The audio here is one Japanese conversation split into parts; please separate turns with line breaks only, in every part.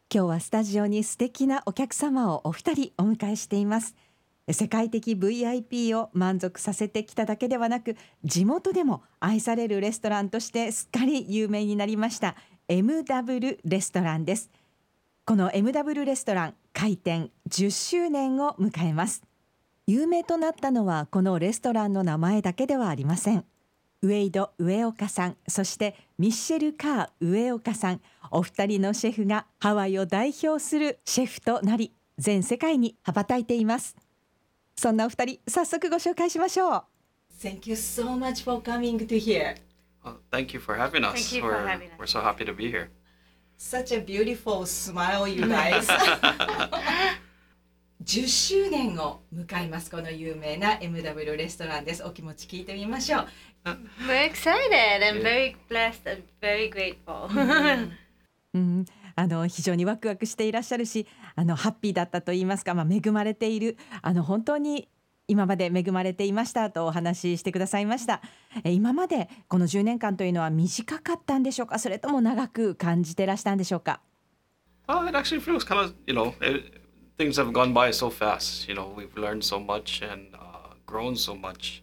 今日はスタジオに素敵なお客様をお二人お迎えしています。世界的 VIP を満足させてきただけではなく、地元でも愛されるレストランとしてすっかり有名になりました MW レストランです。この MW レストラン開店10周年を迎えます。有名となったのはこのレストランの名前だけではありません。ウェイド上岡さん、そしてミッシェル・カー上岡さん、お二人のシェフがハワイを代表するシェフとなり、全世界に羽ばたいています。そんなお二人、早速ご紹介しましょう。
Thank you so much for coming to here.
Thank you for having us.
Thank you for having us.
We're so happy to be here.
Such a beautiful smile, you guys. 10周年を迎えます。この有名な MW レストランです。お気持ち聞いてみましょう。
We're excited and very blessed and very grateful.
非常にワクワクしていらっしゃるし、ハッピーだったと言いますか、恵まれている、本当に今まで恵まれていましたとお話ししてくださいました。今までこの10年間というのは短かったんでしょうか、それとも長く感じてらしたんでしょうか。
It actually feels kind of, things have gone by so fast. We've learned so much and grown so much.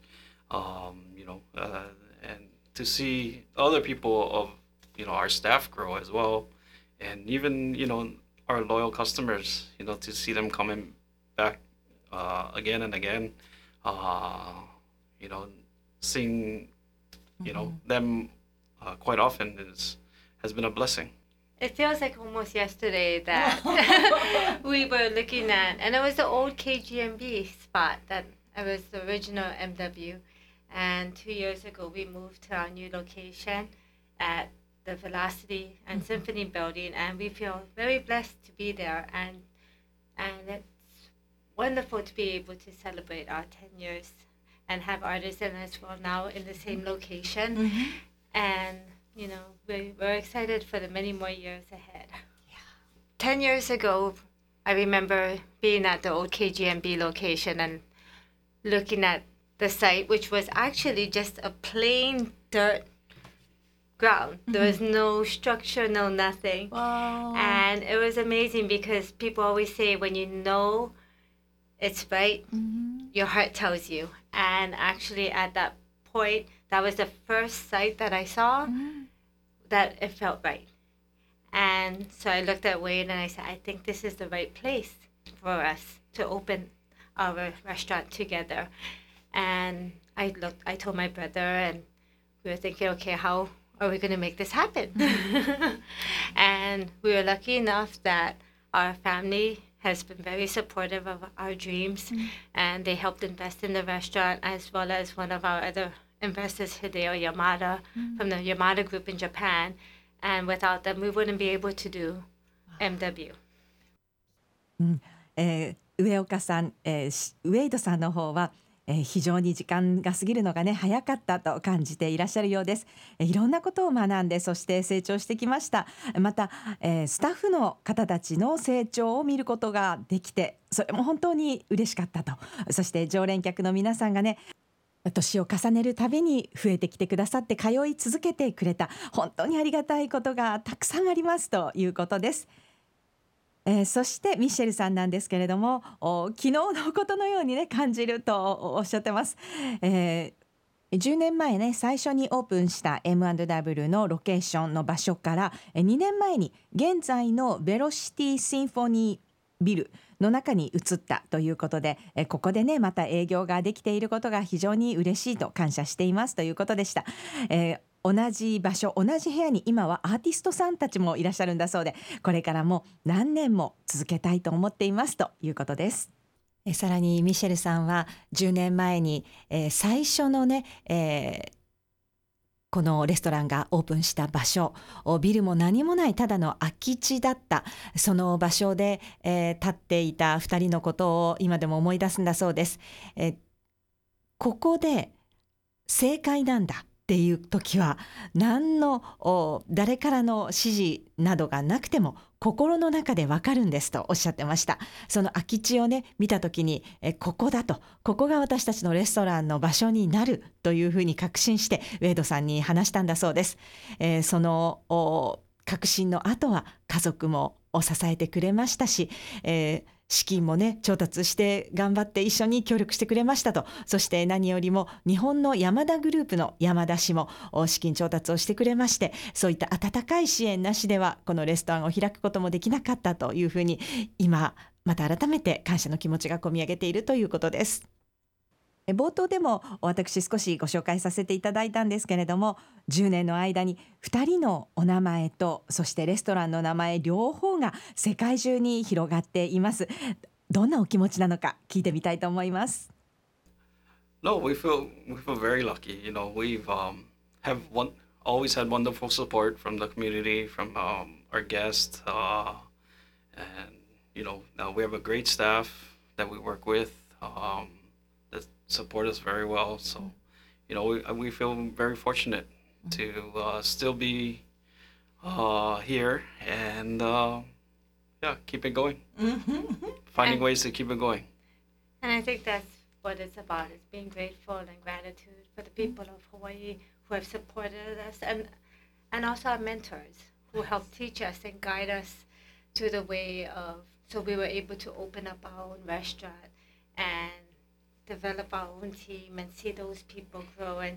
And to see other people of, our staff grow as well. And even, our loyal customers, to see them coming back again and again, seeing, them quite often has been a blessing.
It feels like almost yesterday that we were looking at, and it was the old KGMB spot that it was the original MW. And 2 years ago, we moved to our new location at the Velocity and Symphony Building, and we feel very blessed to be there. And it's wonderful to be able to celebrate our 10 years and have artisans as well now in the same location. And we're excited for the many more years ahead. 10 years ago, I remember being at the old KGMB location and looking at the site, which was actually just a plain dirt ground. There was no structure, no nothing.
Wow.
And it was amazing because people always say when you know it's right, your heart tells you. And actually at that point, that was the first site that I saw that it felt right. And so I looked at Wade and I said, I think this is the right place for us to open our restaurant together. And I told my brother, and we were thinking, okay, how are we going to make this happen? And we were lucky enough that our family has been very supportive of our dreams, and they helped invest in the restaurant, as well as one of our other investors, Hideo Yamada, from the Yamada Group in Japan. And without them, we wouldn't be able to do MW.
上岡さん、ウェイドさんの方は非常に時間が過ぎるのがね早かったと感じていらっしゃるようです。いろんなことを学んで、そして成長してきました。また、スタッフの方たちの成長を見ることができて、それも本当に嬉しかったと。そして常連客の皆さんがね、年を重ねるたびに増えてきてくださって通い続けてくれた、本当にありがたいことがたくさんありますということです。そしてミッシェルさんなんですけれども、昨日のことのようにね感じるとおっしゃってます。10年前ね最初にオープンした M&W のロケーションの場所から2年前に現在のベロシティシンフォニービルの中に移ったということで、ここでねまた営業ができていることが非常に嬉しいと感謝していますということでした。同じ場所、同じ部屋に今はアーティストさんたちもいらっしゃるんだそうで、これからも何年も続けたいと思っていますということです。さらにミシェルさんは10年前に、最初のね、このレストランがオープンした場所、ビルも何もないただの空き地だった、その場所で、立っていた2人のことを今でも思い出すんだそうです。ここで正解なんだっていう時は何の誰からの指示などがなくても心の中でわかるんですとおっしゃってました。その空き地をね見た時にここだと、ここが私たちのレストランの場所になるというふうに確信してウェイドさんに話したんだそうです。その確信の後は家族もを支えてくれましたし、資金もね調達して頑張って一緒に協力してくれましたと。そして何よりも日本の山田グループの山田氏も資金調達をしてくれまして、そういった温かい支援なしではこのレストランを開くこともできなかったというふうに、今また改めて感謝の気持ちがこみ上げているということです。冒頭でも私少しご紹介させていただいたんですけれども、10年の間に2人のお名前とそしてレストランの名前両方が世界中に広がっています。どんなお気持ちなのか聞いてみたいと思います。
No, we feel very lucky. We've always had wonderful support from the community, from our guests, and now we have a great staff that we work with that support us very well. So, we feel very fortunate to still be here and keep it going. Finding ways to keep it going.
And I think that's what it's about, is being grateful and gratitude for the people of Hawaii who have supported us, and also our mentors who helped teach us and guide us to the way of, so we were able to open up our own restaurant and develop our own team and see those people grow. And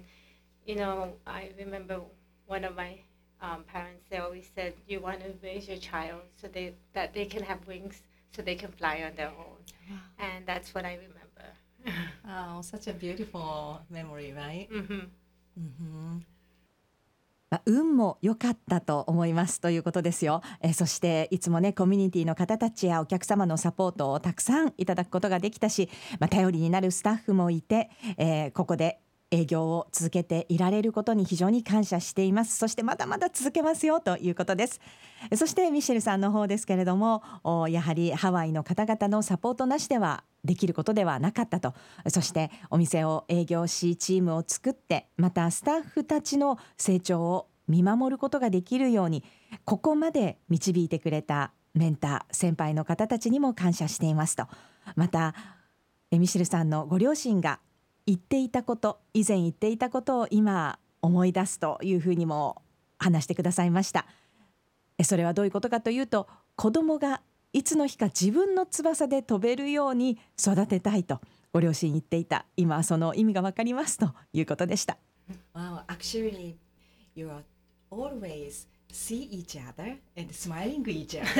I remember one of my parents, they always said, you want to raise your child so that they can have wings so they can fly on their own.
Wow.
And that's what I remember.
Oh, such a beautiful memory, right?
Mm-hmm.
運も良かったと思いますということですよ。そしていつもねコミュニティの方たちやお客様のサポートをたくさんいただくことができたし、頼りになるスタッフもいて、ここで営業を続けていられることに非常に感謝しています。そしてまだまだ続けますよということです。そしてミシェルさんの方ですけれども、やはりハワイの方々のサポートなしではできることではなかったと。そしてお店を営業しチームを作って、またスタッフたちの成長を見守ることができるように、ここまで導いてくれたメンター先輩の方たちにも感謝していますと。またミシェルさんのご両親が言っていたこと、以前言っていたことを今思い出すというふうにも話してくださいました。それはどういうことかというと、子供がいつの日か自分の翼で飛べるように育てたいとご両親言っていた。今その意味が分かりますということでした。
Wow, actually, you are always see each other and smiling each other.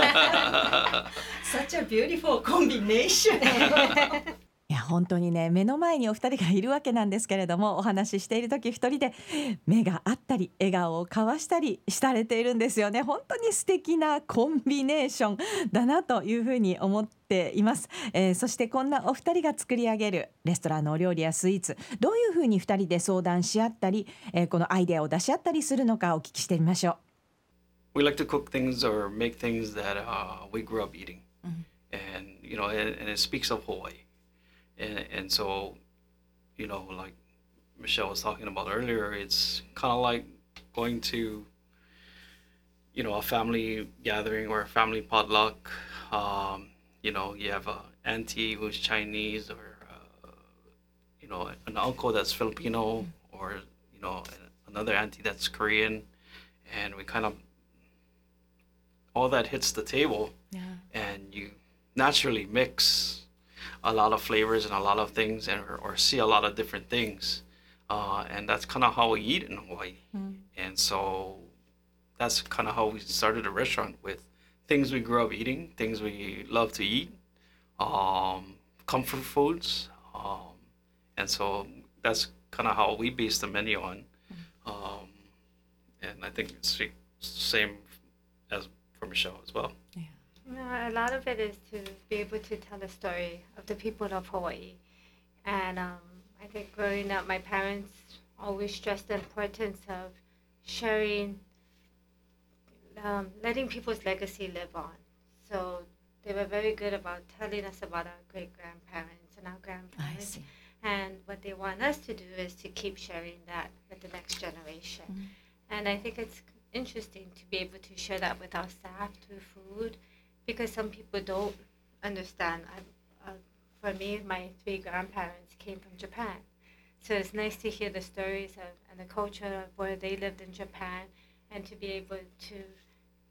Such a beautiful combination.
いや本当にね、目の前にお二人がいるわけなんですけれども、お話ししている時一人で目が合ったり笑顔を交わしたりされているんですよね。本当に素敵なコンビネーションだなというふうに思っています。そしてこんなお二人が作り上げるレストランのお料理やスイーツ、どういうふうに二人で相談し合ったり、このアイデアを出し合ったりするのかお聞きしてみましょう。
We like to cook things or make things that we grew up eating, and and it speaks of Hawaii. And so, like Michelle was talking about earlier, it's kind of like going to, a family gathering or a family potluck. You have an auntie who's Chinese, or an uncle that's Filipino, or another auntie that's Korean, and we kind of all that hits the table, and you naturally mix a lot of flavors and a lot of things, or see a lot of different things, and that's kind of how we eat in Hawaii. And so that's kind of how we started a restaurant, with things we grew up eating, things we love to eat, comfort foods, and so that's kind of how we base the menu on, and I think it's the same as for Michelle as well.
A lot of it is to be able to tell the story of the people of Hawaii. And I think growing up, my parents always stressed the importance of sharing, letting people's legacy live on. So they were very good about telling us about our great-grandparents and our grandparents. And what they want us to do is to keep sharing that with the next generation. And I think it's interesting to be able to share that with our staff through food, because some people don't understand. For me, my 3 grandparents came from Japan. So it's nice to hear the stories of and the culture of where they lived in Japan, and to be able to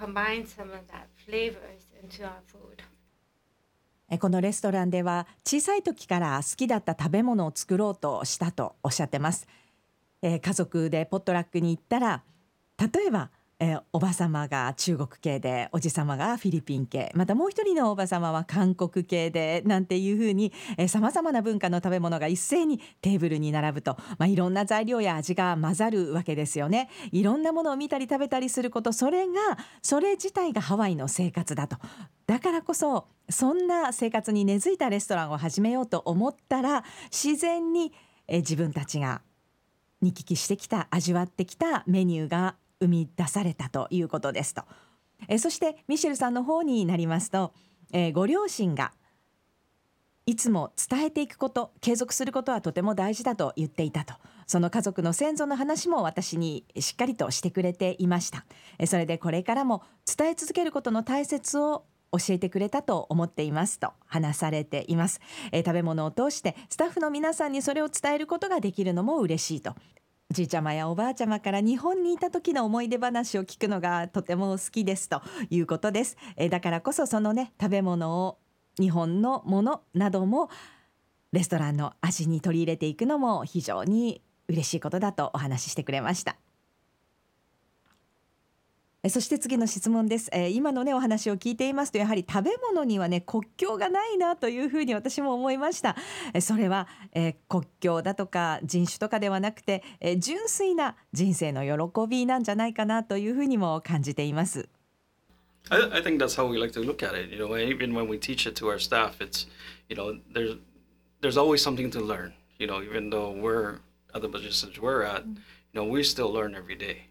combine some of that flavors into our food.
このレストランでは小さい時から好きだった食べ物を作ろうとしたとおっしゃってます。家族でポットラックに行ったら、例えばおば様が中国系で、おじ様がフィリピン系、またもう一人のおば様は韓国系で、なんていうふうにさまざまな文化の食べ物が一斉にテーブルに並ぶと、いろんな材料や味が混ざるわけですよね。いろんなものを見たり食べたりすること、それ自体がハワイの生活だと。だからこそそんな生活に根付いたレストランを始めようと思ったら、自然に自分たちが見聞きしてきた、味わってきたメニューが生み出されたということですと。そしてミシェルさんの方になりますと、ご両親がいつも伝えていくこと、継続することはとても大事だと言っていたと。その家族の先祖の話も私にしっかりとしてくれていました。それでこれからも伝え続けることの大切を教えてくれたと思っていますと話されています。食べ物を通してスタッフの皆さんにそれを伝えることができるのも嬉しいと。おじいちゃまやおばあちゃまから日本にいた時の思い出話を聞くのがとても好きですということです。だからこそそのね、食べ物を、日本のものなどもレストランの味に取り入れていくのも非常に嬉しいことだとお話ししてくれました。そして次の質問です。今のねお話を聞いていますと、やはり食べ物にはね国境がないなというふうに私も思いました。それは、国境だとか人種とかではなくて、純粋な人生の喜びなんじゃないかなというふうにも感じています。
I think that's how we like to look at it. Even when we teach it to our staff, it's, there's always something to learn. Even though we're at the positions we're at, we still learn every day.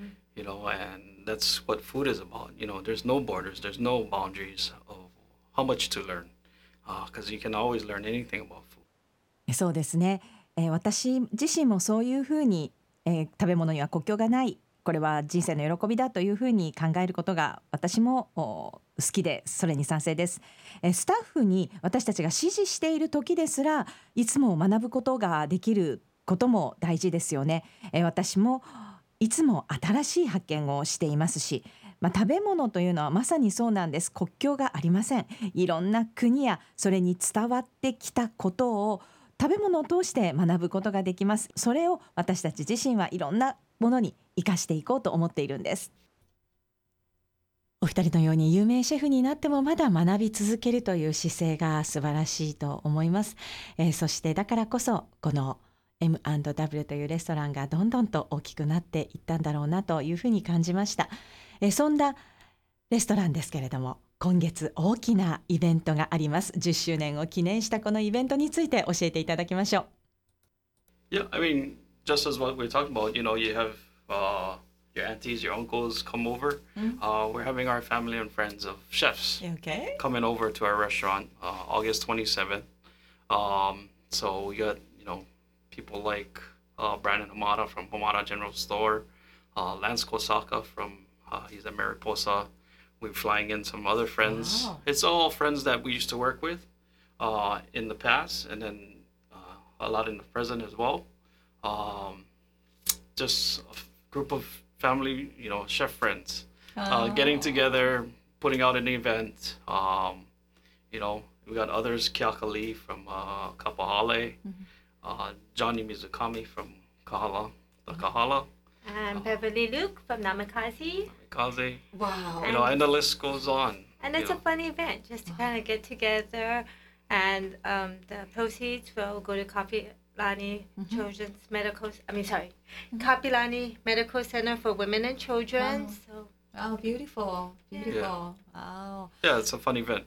And that's what food is about. There's no borders, there's no boundaries of how much to learn, because you can always learn anything about food.
そうですね。私自身もそういうふうに、食べ物には国境がない。これは人生の喜びだというふうに考えることが私も好きで、それに賛成です。スタッフに私たちが指示している時ですら、いつも学ぶことができることも大事ですよね。私もいつも新しい発見をしていますし、食べ物というのはまさにそうなんです。国境がありません。いろんな国やそれに伝わってきたことを食べ物を通して学ぶことができます。それを私たち自身はいろんなものに生かしていこうと思っているんです。お二人のように有名シェフになってもまだ学び続けるという姿勢が素晴らしいと思います。そしてだからこそこの M&W というレストランがどんどんと大きくなっていったんだろうなというふうに感じました。そんなレストランですけれども、今月大きなイベントがあります。10周年を記念したこのイベントについて教えていただきましょう。
Yeah, just as what we're talking about, you have your aunties, your uncles come over. We're having our family and friends of chefs coming over to our restaurant August 27th. So we got, people like Brandon Hamada from Hamada General Store, Lance Kosaka from, he's at Mariposa. We're flying in some other friends. Wow. It's all friends that we used to work with in the past, and then a lot in the present as well. Just a group of family, chef friends, getting together, putting out an event. We got others, Kiaka Lee from Kapahale, Johnny Mizukami from Kahala, the Kahala.
And Beverly Luke from Namikaze.
Namikaze.
Wow.
And the list goes on.
And it's a fun event just to kind of get together, and the proceeds will go to Kapilani Children's Medical. Kapilani Medical Center for Women and Children.
Wow.
So.
Oh, beautiful, beautiful.
Yeah.
Wow.
Yeah, it's a fun event.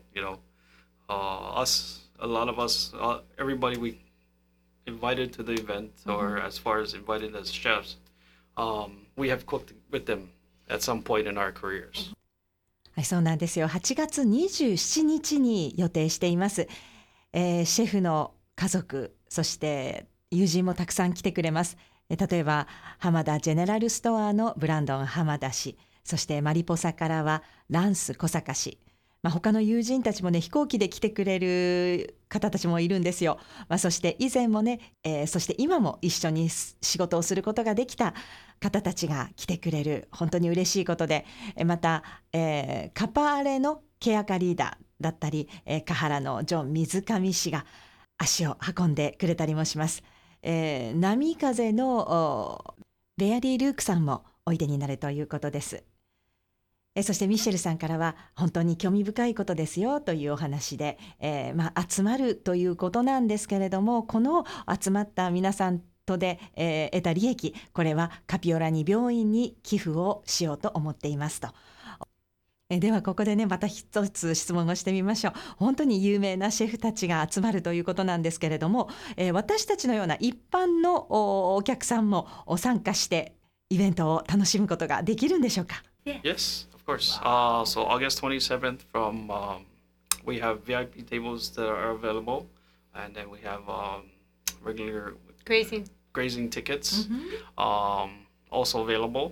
A lot of us, everybody we invited to the event, or as far as invited as chefs, we have cooked with them at some point in our careers.
はい、そうなんですよ。8月27日に予定しています。シェフの家族、そして友人もたくさん来てくれます。例えば浜田ジェネラルストアのブランドン浜田氏、そしてマリポサからはランス小坂氏、 他の友人たちもね飛行機で来てくれる方たちもいるんですよ。そして以前もね、そして今も一緒に仕事をすることができた方たちが来てくれる、本当に嬉しいことで、また、カパーレのケアカリーダーだったり、カハラのジョン水上氏が足を運んでくれたりもします。波風のベアリー・ルークさんもおいでになるということです。そしてミッシェルさんからは本当に興味深いことですよというお話で、集まるということなんですけれども、この集まった皆さんとで、得た利益、これはカピオラニ病院に寄付をしようと思っていますと。ではここでねまた一つ質問をしてみましょう。本当に有名なシェフたちが集まるということなんですけれども、私たちのような一般のお客さんも参加してイベントを楽しむことができるんでしょうか？
Yes, of course. So August 27th from we have VIP tables that are available, and then we have regular grazing tickets also available.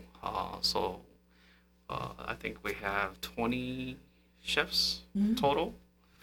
I think we have 20 chefs total,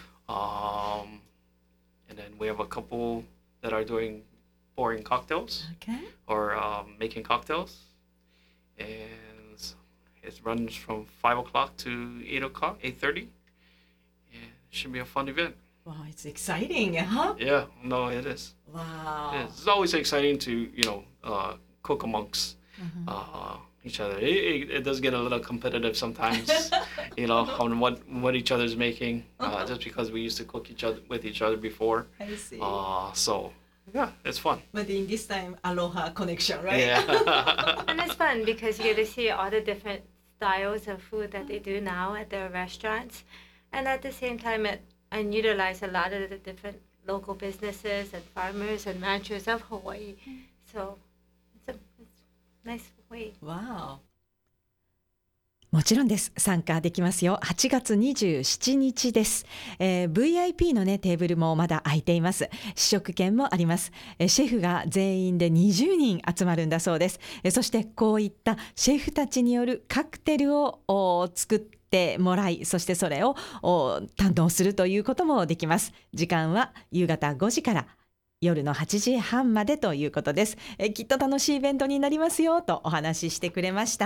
and then we have a couple that are doing pouring cocktails or making cocktails, and it runs from 5 o'clock to 8 o'clock, 8:30. And it should be a fun event.
Wow, it's exciting, huh?
Yeah, no, it is.
Wow.
It's always exciting to cook amongst each other. It does get a little competitive sometimes, on what each other's making, just because we used to cook with each other before.
I see.
So yeah, it's fun.
But in this time, aloha connection, right?
Yeah.
And it's fun because you get to see all the different styles of food that they do now at their restaurants, and at the same time and utilize a lot of the different local businesses and farmers and ranchers of Hawaii. So it's a nice way.
Wow.
もちろんです。参加できますよ。8月27日です。VIP のねテーブルもまだ空いています。試食券もあります。シェフが全員で20人集まるんだそうです。そしてこういったシェフたちによるカクテルを作ってもらい、そしてそれを担当するということもできます。時間は夕方5時から夜の8時半までということです。きっと楽しいイベントになりますよとお話ししてくれました。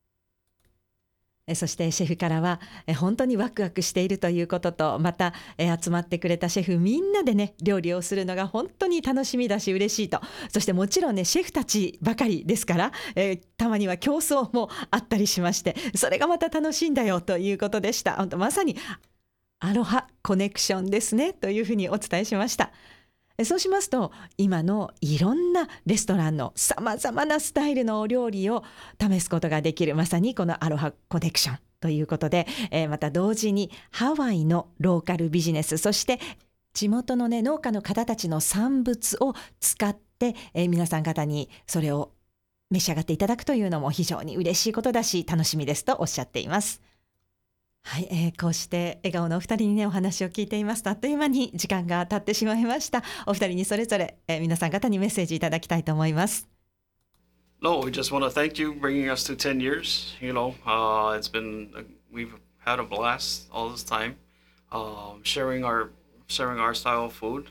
そしてシェフからは本当にワクワクしているということと、また集まってくれたシェフみんなでね料理をするのが本当に楽しみだし嬉しいと。そしてもちろんねシェフたちばかりですから、たまには競争もあったりしまして、それがまた楽しいんだよということでした。本当まさにアロハコネクションですねというふうにお伝えしました。そうしますと今のいろんなレストランのさまざまなスタイルのお料理を試すことができる、まさにこのアロハコネクションということで、また同時にハワイのローカルビジネス、そして地元のね農家の方たちの産物を使って、皆さん方にそれを召し上がっていただくというのも非常に嬉しいことだし楽しみですとおっしゃっています。はい、こうして笑顔のお二人にねお話を聞いていますとあっという間に時間が経ってしまいました。お二人にそれぞれ、皆さん方にメッセージいただきたいと思います。
No, we just want to thank you bringing us to 10 years. It's been we've had a blast all this time, sharing our style of food,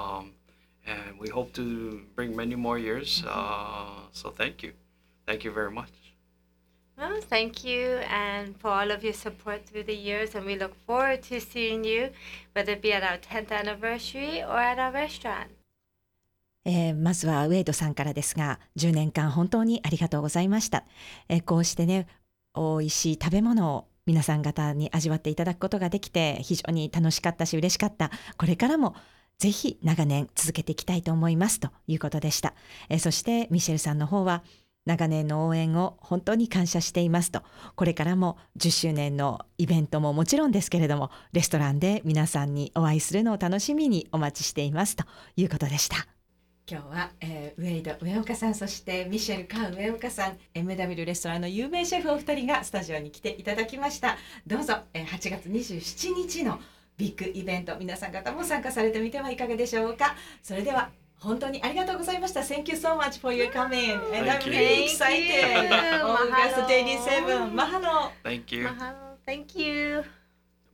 and we hope to bring many more years. So thank you very much.
Well, thank you and for all of your support through the years, and we look forward to seeing you, whether it be at our 10th anniversary or at our restaurant.
まずはウェイドさんからですが、10年間本当にありがとうございました。こうしてね美味しい食べ物を皆さん方に味わっていただくことができて非常に楽しかったし嬉しかった。これからもぜひ長年続けていきたいと思いますということでした。そしてミシェルさんの方は長年の応援を本当に感謝していますと、これからも10周年のイベントももちろんですけれどもレストランで皆さんにお会いするのを楽しみにお待ちしていますということでした。
今日は、ウェイド上岡さん、そしてミシェルカン上岡さん、 MW レストランの有名シェフお二人がスタジオに来ていただきました。どうぞ、8月27日のビッグイベント皆さん方も参加されてみてはいかがでしょうか。それでは本当にありがとうございました。 Thank you so much for your coming and I'm really excited. August 27 Mahalo.
Thank you.
Mahalo. Thank you.